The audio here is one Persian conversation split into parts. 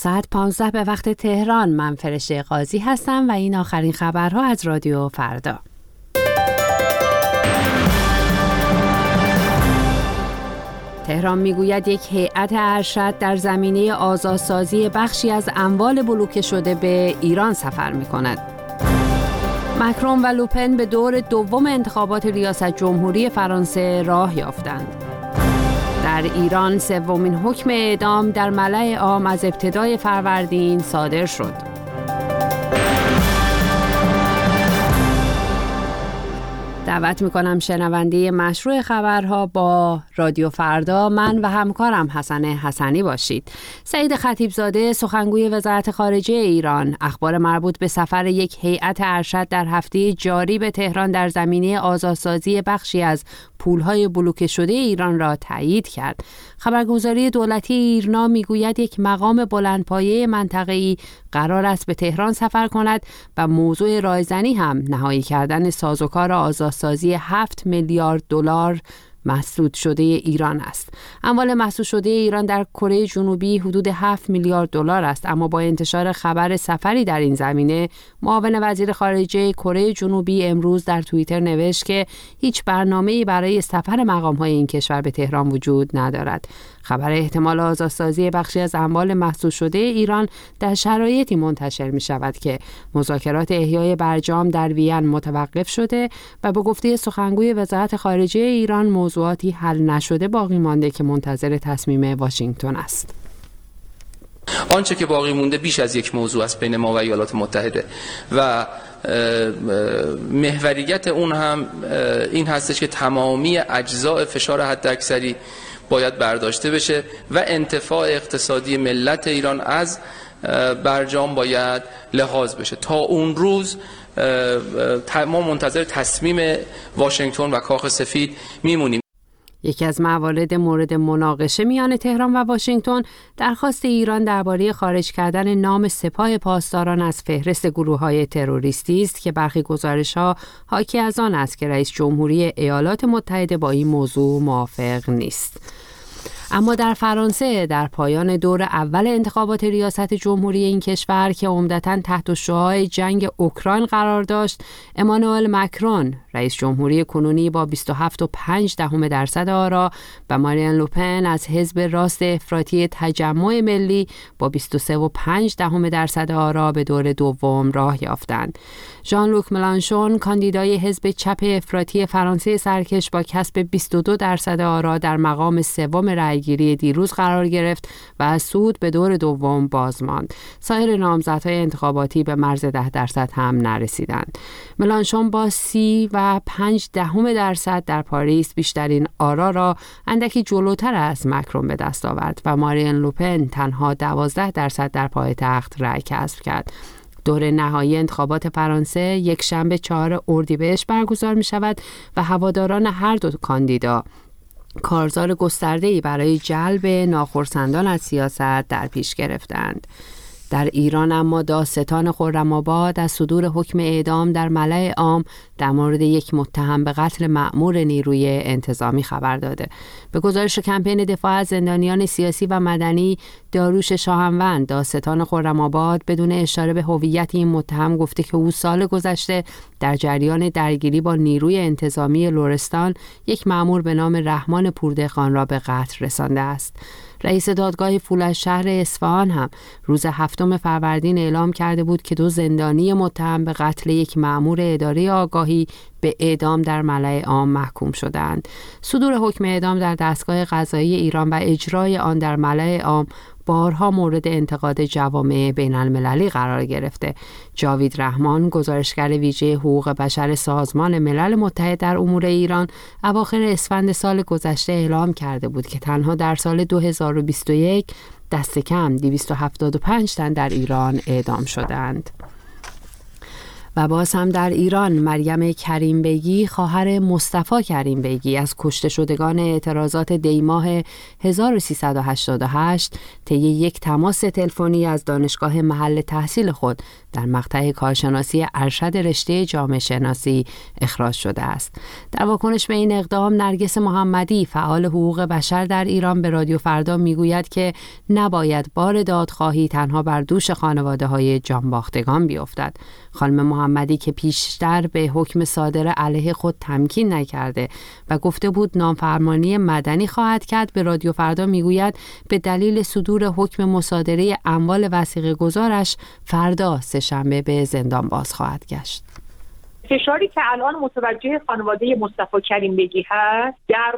ساعت 15 به وقت تهران. من فرشته قاضی هستم و این آخرین خبرها از رادیو فردا. تهران میگوید یک هیئت ارشد در زمینه آزادسازی بخشی از اموال بلوکه شده به ایران سفر می‌کند. مکرون و لوپن به دور دوم انتخابات ریاست جمهوری فرانسه راه یافتند. در ایران سومین حکم اعدام در ملأ عام از ابتدای فروردین صادر شد. دعوت میکنم شنونده مشروع خبرها با رادیو فردا من و همکارم حسن حسنی باشید. سعید خطیبزاده سخنگوی وزارت خارجه ایران اخبار مربوط به سفر یک هیئت ارشد در هفته جاری به تهران در زمینه آزادسازی بخشی از پولهای بلوکه شده ایران را تایید کرد. خبرگزاری دولتی ایرنا میگوید یک مقام بلندپایه منطقه‌ای قرار است به تهران سفر کند و موضوع رایزنی هم نهایی کردن سازوکار آزادسازی 7 میلیارد دلار مسدود شده ایران است. اموال مسدود شده ایران در کره جنوبی حدود 7 میلیارد دلار است، اما با انتشار خبر سفری در این زمینه معاون وزیر خارجه کره جنوبی امروز در توییتر نوشت که هیچ برنامه‌ای برای سفر مقام‌های این کشور به تهران وجود ندارد. خبر احتمال آزادسازی بخشی از اموال مسدود شده ایران در شرایطی منتشر می شود که مذاکرات احیای برجام در وین متوقف شده و به گفته سخنگوی وزارت خارجه ایران موضوعاتی حل نشده باقی مانده که منتظر تصمیم واشنگتن است. آنچه که باقی مونده بیش از یک موضوع است بین ما و ایالات متحده و محوریت اون هم این هستش که تمامی اجزاء فشار حداکثری باید برداشته بشه و انتفاع اقتصادی ملت ایران از برجام باید لحاظ بشه. تا اون روز ما منتظر تصمیم واشنگتن و کاخ سفید میمونیم. یکی از موارد مورد مناقشه میان تهران و واشنگتن درخواست ایران درباره خارج کردن نام سپاه پاسداران از فهرست گروه‌های تروریستی است که برخی گزارش‌ها حاکی از آن است که رئیس جمهوری ایالات متحده با این موضوع موافق نیست. اما در فرانسه در پایان دور اول انتخابات ریاست جمهوری این کشور که عمدتاً تحت شعاع جنگ اوکراین قرار داشت، امانوئل مکرون رئیس جمهوری کنونی با 27.5% آرا و مارین لوپن از حزب راست افراطی تجمع ملی با 23.5% آرا به دور دوم راه یافتند. ژان لوک ملانشون کاندیدای حزب چپ افراطی فرانسه سرکش با کسب 22% آرا در مقام سوم رأیگیری دیروز قرار گرفت و از صعود به دور دوم باز ماند. سایر نامزدهای انتخاباتی به مرز 10% هم نرسیدند. ملانشون با 30.5% در پاریس بیشترین آرا را اندکی جلوتر از مکرون به دست آورد و مارین لوپن تنها 12% در پایتخت رأی کسب کرد. دور نهایی انتخابات فرانسه یک شنبه 4 اردیبهشت برگزار می شود و هواداران هر دو کاندیدا کارزار گسترده‌ای برای جلب ناخرسندان از سیاست در پیش گرفتند. در ایران اما دادستان خرم‌آباد از صدور حکم اعدام در ملأ عام در مورد یک متهم به قتل مأمور نیروی انتظامی خبر داده. به گزارش کمپین دفاع از زندانیان سیاسی و مدنی داروش شاهنوند، دادستان خرم‌آباد بدون اشاره به هویت این متهم گفته که او سال گذشته در جریان درگیری با نیروی انتظامی لرستان یک مأمور به نام رحمان پوردهخان را به قتل رسانده است. رئیس دادگاه فولادشهر اصفهان هم روز 7 فروردین اعلام کرده بود که 2 زندانی متهم به قتل یک مأمور اداره آگاهی به اعدام در ملأ عام محکوم شدند. صدور حکم اعدام در دستگاه قضایی ایران و اجرای آن در ملأ عام بارها مورد انتقاد جوامع بین المللی قرار گرفته. جاوید رحمان، گزارشگر ویژه حقوق بشر سازمان ملل متحد در امور ایران، اواخر اسفند سال گذشته اعلام کرده بود که تنها در سال 2021 دست کم 275 تن در ایران اعدام شدند. و باز هم در ایران مریم کریم بیگی خواهر مصطفی کریم بیگی از کشته شدگان اعتراضات دیماه 1388 طی یک تماس تلفنی از دانشگاه محل تحصیل خود در مقطع کارشناسی ارشد رشته جامعه شناسی اخراج شده است. در واکنش به این اقدام نرگس محمدی فعال حقوق بشر در ایران به رادیو فردا میگوید که نباید بار دادخواهی تنها بر دوش خانواده‌های جانباختگان بیفتد. خانم محمدی که پیشتر به حکم صادر علیه خود تمکین نکرده و گفته بود نافرمانی مدنی خواهد کرد، به رادیو فردا میگوید به دلیل صدور حکم مصادره اموال وثیقه گذارش فردا سه‌شنبه به زندان باز خواهد گشت. فشاری که الان متوجه خانواده مصطفی کریم بیگی هست در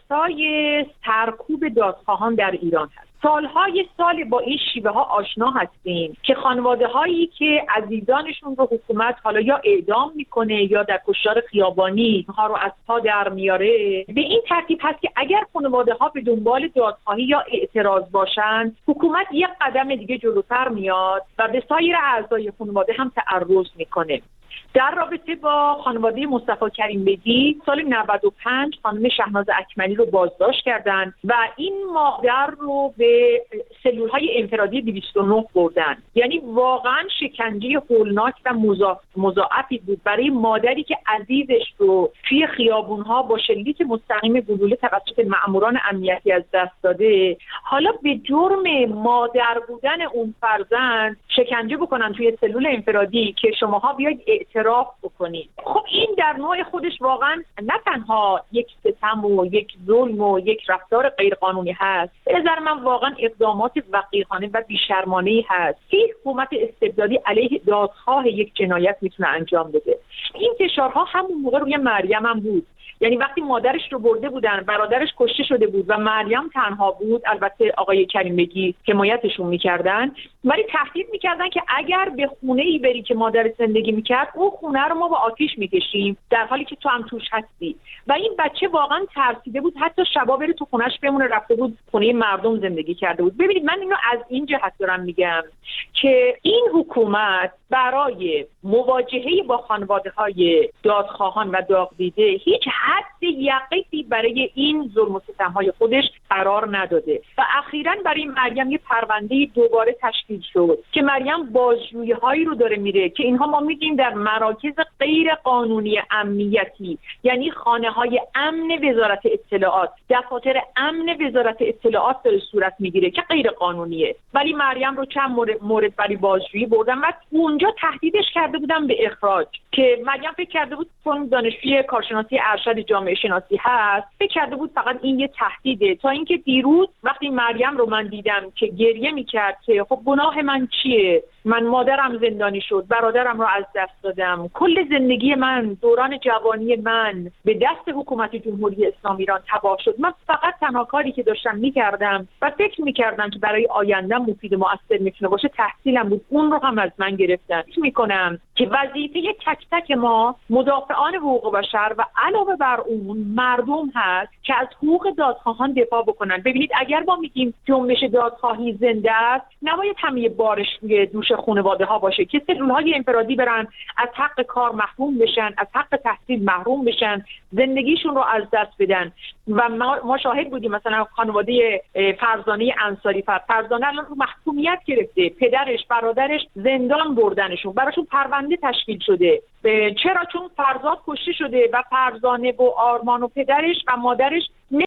راستای سرکوب دادخواهان در ایران هست. سالهای سال با این شیوه ها آشنا هستیم که خانواده هایی که عزیزانشون رو حکومت حالا یا اعدام میکنه یا در کشتار خیابانی ها رو از پا در میاره، به این ترتیب هست که اگر خانواده ها به دنبال دادخواهی یا اعتراض باشن، حکومت یک قدم دیگه جلوتر میاد و به سایر اعضای خانواده هم تعرض میکنه. در رابطه با خانواده مصطفی کریم بیگی سال 95 خانم شهناز اکملی رو بازداشت کردند و این مادر رو به سلول‌های انفرادی 209 بردن. یعنی واقعا شکنجه هولناک و مضاعفی بود برای مادری که عزیزش رو توی خیابون‌ها با شلیک مستقیم گلوله توسط مأموران امنیتی از دست داده. حالا به جرم مادر بودن اون فرزند شکنجه بکنن توی سلول انفرادی که شماها بیاید اعتراف بکنید. خب این در نوع خودش واقعا نه تنها یک ستم و یک ظلم و یک رفتار غیرقانونی هست، به نظر من واقعا اقدامات وقیحانه و بیشرمانه‌ای هست که حکومت استبدادی علیه دادخواه یک جنایت میتونه انجام بده. این فشارها همون موقع روی مریم هم بود. یعنی وقتی مادرش رو برده بودن، برادرش کشته شده بود و مریم تنها بود، البته آقای کریم بیگی حمایتشون میکردن، ولی تهدید میکردن که اگر به خونه‌ای بری که مادر زندگی میکرد، اون خونه رو ما با آتیش میکشیم در حالی که تو هم توش هستی. و این بچه واقعا ترسیده بود، حتی شبا بره تو خونه‌اش بمونه، رفته بود خونه مردم زندگی کرده بود. ببینید من اینو از این جهت دارم میگم که این حکومت برای مواجهه با خانواده‌های دادخواهان و داغ‌دیده هیچ حد یقینی برای این ظلم و ستم‌های خودش قرار نداده و اخیراً برای مریم یه پرونده دوباره تشکیل شد که مریم بازجویی‌هایی رو داره میره که اینها ما میگیم در مراکز غیر قانونی امنیتی، یعنی خانه‌های امن وزارت اطلاعات، دفاتر امن وزارت اطلاعات داره صورت میگیره که غیر قانونیه، ولی مریم رو چند مورد برای بازجویی بردن و اونجا تهدیدش کرده بودن به اخراج که مریم فکر کرده بود چون دانشجوی کارشناسی ارشد جامعه شناسی هست، فکر کرده بود فقط این یه تهدیده، تا اینکه دیروز وقتی مریم رو من دیدم که گریه میکرد که خب گناه من چیه؟ من مادرم زندانی شد، برادرم رو از دست دادم، کل زندگی من، دوران جوانی من به دست حکومت جمهوری اسلامی ایران تباه شد. من فقط تنها کاری که داشتم میکردم و فکر میکردم که برای آینده‌ام مفید و مؤثر میتونه باشه تحصیلم بود، اون رو هم از من گرفتن. فکر میکنم که وظیفه تک تک ما مدافعان حقوق بشر و علاوه بر اون مردم هست که از حقوق دادخواهان دفاع بکنن. ببینید اگر ما میگیم جنبش دادخواهی زنده است، نباید همه بارش روی دوش خانواده ها باشه که سلول‌های انفرادی برن، از حق کار محروم بشن، از حق تحصیل محروم بشن، زندگیشون رو از دست بدن. و ما شاهد بودیم مثلا خانواده فرزانه انصاری، فرزانه الان رو محکومیت گرفته، پدرش، برادرش زندان بردنشون، براشون پرونده تشکیل شده. چرا؟ چون فرزاد کشته شده و فرزانه و آرمان و پدرش و مادرش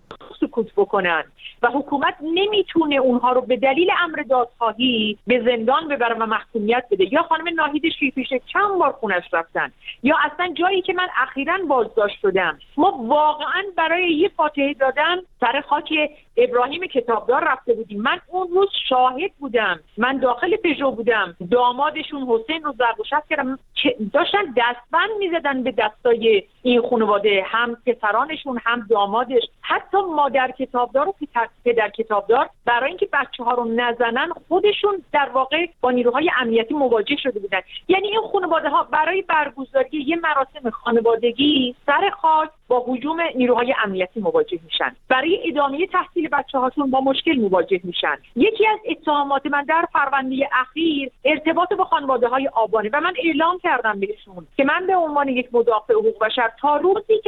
سکوت بکنن و حکومت نمیتونه اونها رو به دلیل امر دادخواهی به زندان ببره و محکومیت بده. یا خانم ناهید شیرپیشه چند بار خونش رفتن، یا اصلا جایی که من اخیراً بازداشت شدم، ما واقعاً برای یه فاتحه دادن سر خاک ابراهیم کتابدار رفته بودیم. من اون روز شاهد بودم، من داخل پژو بودم، دامادشون حسین رو ضرب و شتم کردن، داشتن دستبند میزدن به دستای این خانواده، هم پسرانشون هم دامادش، حتی مادر کتابدار و پدر کتابدار، برای اینکه بچه‌ها رو نزنن خودشون در واقع با نیروهای امنیتی مواجه شده بودن. یعنی این خانواده ها برای برگزاری یه مراسم خانوادگی سر خاک با هجوم نیروهای امنیتی مواجه میشن، برای ادامه تحصیل بچه‌هاشون با مشکل مواجه میشن. یکی از اتهامات من در پرونده اخیر ارتباط با خانواده‌های آبانی و من اعلام کردم بهشون که من به عنوان یک مدافع حقوق بشر تا روزی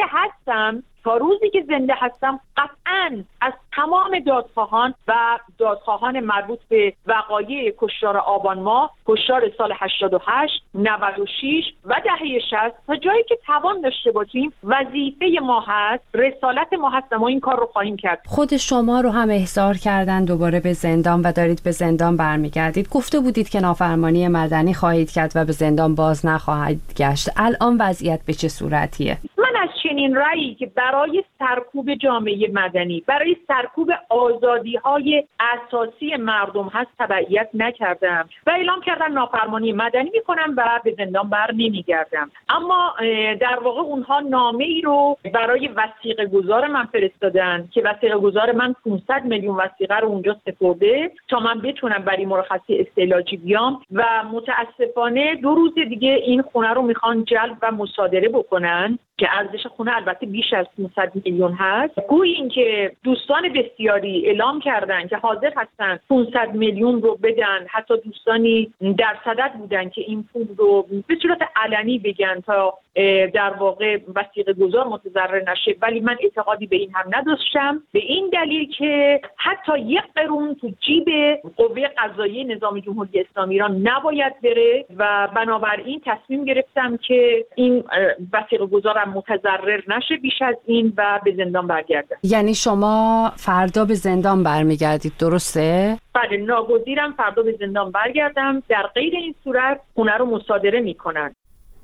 که زنده هستم قطعاً از تمام دادخواهان مربوط به وقایع کشتار آبان ماه، کشتار سال 88، 96 و دهه 60 تا جایی که توان داشته باشیم وظیفه ما هست، رسالت ما هست، ما این کار رو خواهیم کرد. خود شما رو هم احضار کردن دوباره به زندان و دارید به زندان برمیگردید. گفته بودید که نافرمانی مدنی خواهید کرد و به زندان باز نخواهید گشت. الان وضعیت به چه صورتیه؟ من از چنین رأیی که برای سرکوب جامعه مدنی، برای سرکوب آزادی‌های اساسی مردم هست تبعیت نکردم و اعلام کردم نافرمانی مدنی میکنم و به زندان بر نمیگردم. اما در واقع اونها نامه‌ای رو برای وثیقه گذار من فرستادن که وثیقه گذار من 500 میلیون وثیقه رو اونجا سپرده تا من بتونم برای مرخصی استعلاجی بیام و متاسفانه 2 روز دیگه این خونه رو میخوان جلب و مصادره بکنن که ارزش خونه البته بیش از 500 میلیون هست. گویا اینکه دوستان بسیاری اعلام کردن که حاضر هستن 500 میلیون رو بدن، حتی دوستانی در صدد بودن که این پول رو به صورت علنی بگن تا در واقع وثیقه گذار متضرر نشه، ولی من اعتقادی به این هم نداشتم، به این دلیل که حتی 1 قرون تو جیب قوه قضاییه نظام جمهوری اسلامی ایران نباید بره و بنابراین تصمیم گرفتم که این وثیقه گذارم متضرر نشه بیش از این و به زندان برگردم. یعنی شما فردا به زندان برمیگردید، درسته؟ بله، ناگزیرم فردا به زندان برگردم. در غیر این صورت خونه رو مصادره میکنن.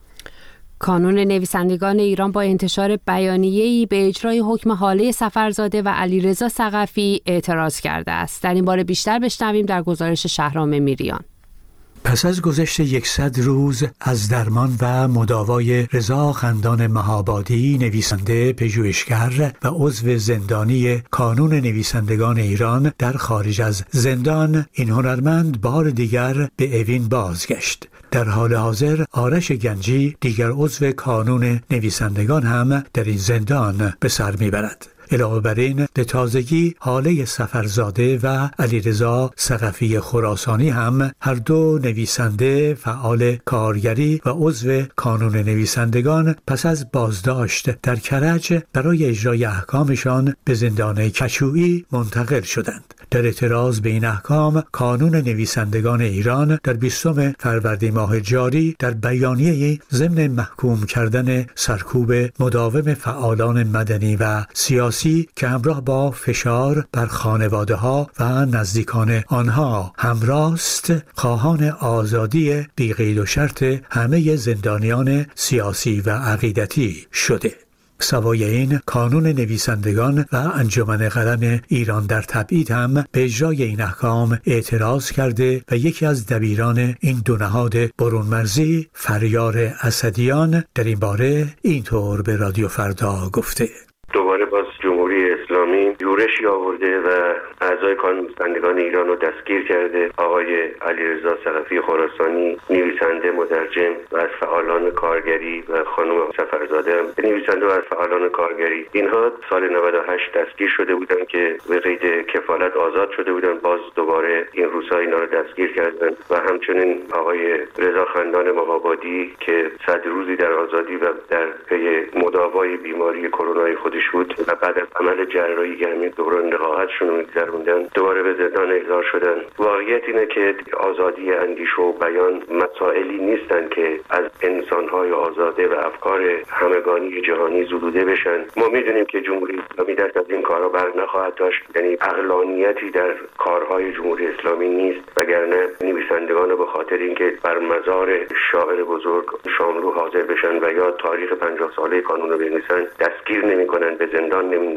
کانون نویسندگان ایران با انتشار بیانیه‌ای به اجرای حکم هاله صفرزاده و علیرضا ثقفی اعتراض کرده است. در این باره بیشتر بشنویم در گزارش شهرام میریان. پس از گذشت 100 روز از درمان و مداوای رضا خندان مهابادی، نویسنده، پژوهشگر و عضو زندانی کانون نویسندگان ایران در خارج از زندان، این هنرمند بار دیگر به اوین بازگشت. در حال حاضر آرش گنجی، دیگر عضو کانون نویسندگان، هم در این زندان به سر میبرد. علاوه بر این به تازگی هاله صفرزاده و علیرضا ثقفی خراسانی هم هر دو نویسنده، فعال کارگری و عضو کانون نویسندگان پس از بازداشت در کرج برای اجرای احکامشان به زندان کشویی منتقل شدند. در اعتراض به این احکام، کانون نویسندگان ایران در 20 فروردین ماه جاری در بیانیه‌ای ضمن محکوم کردن سرکوب مداوم فعالان مدنی و سیاسی که همراه با فشار بر خانواده‌ها و نزدیکان آنها همراست، خواهان آزادی بی قید و شرط همه زندانیان سیاسی و عقیدتی شده. سوای این، کانون نویسندگان و انجمن قلم ایران در تبعید هم به اجرای این احکام اعتراض کرده و یکی از دبیران این دو نهاد برون‌مرزی، فریار اسدیان، در این باره اینطور به رادیو فردا گفته: دوباره باز جمهوری اسلامی یورشی آورده و اعضای کانون نویسندگان ایران رو دستگیر کرده. آقای علیرضا ثقفی خراسانی، نویسنده، مترجم و از فعالان کارگری، و خانم صفرزاده هم نویسنده و از فعالان کارگری، اینها سال 98 دستگیر شده بودن که به قید کفالت آزاد شده بودن. باز دوباره این روزها اینا رو دستگیر کردن و همچنین آقای رضا خندان مهابادی که 100 روزی در آزادی و در پی مداوای بیماری کرونای خودش بود و بعد از عمل جراحی که همین دوران نقاهتشون رو می‌گذروندن، دوباره به زندان احضار شدن. واقعیت اینه که آزادی اندیشه و بیان مسائلی نیستن که از انسان‌های آزاده و افکار همگانی جهانی زدوده بشن. ما می‌دونیم که جمهوری اسلامی دست از این کارا بر نخواهد داشت، یعنی عقلانیتی در کارهای جمهوری اسلامی نیست، وگرنه نویسندگان به خاطر اینکه بر مزار شاعر بزرگ شاملو حاضر بشن و یا تاریخ 50 ساله کانون رو بنویسن دستگیر نمی‌کنن، به زندان نمی‌اندازن و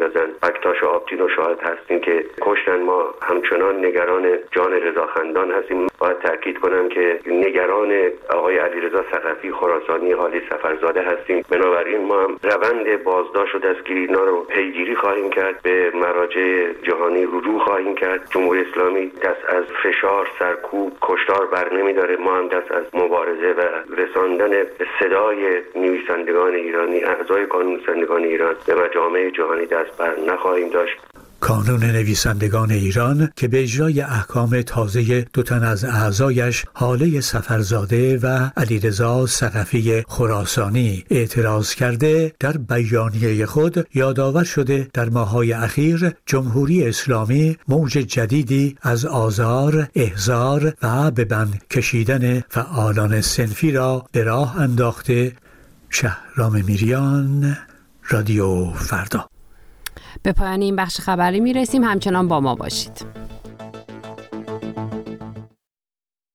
اکتاش و آبتین و شاهد هستیم که کشتن. ما همچنان نگران جان رضاخندان هستیم. باید تاکید کنم که نگران آقای علیرضا ثقفی خراسانی حالی سفرزاده هستیم. بنابراین ما هم روند بازداشت و دستگیری اینا رو پیگیری خواهیم کرد، به مراجع جهانی رجوع خواهیم کرد. جمهوری اسلامی دست از فشار، سرکوب، کشتار بر نمیداره. ما هم دست از مبارزه و رساندن صدای نویسندگان ایرانی، اعضای کانون نویسندگان ایران به مجامع جهانی دست بر نخواهیم داشت. کانون نویسندگان ایران که به اجرای احکام تازه 2 تن از اعضایش حاله سفرزاده و علیرضا ثقفی خراسانی اعتراض کرده، در بیانیه خود یادآور شده در ماه‌های اخیر جمهوری اسلامی موج جدیدی از آزار، احضار و به بند کشیدن فعالان صنفی را به راه انداخته. شهرام میریان، رادیو فردا. به پایان این بخش خبری میرسیم. همچنان با ما باشید.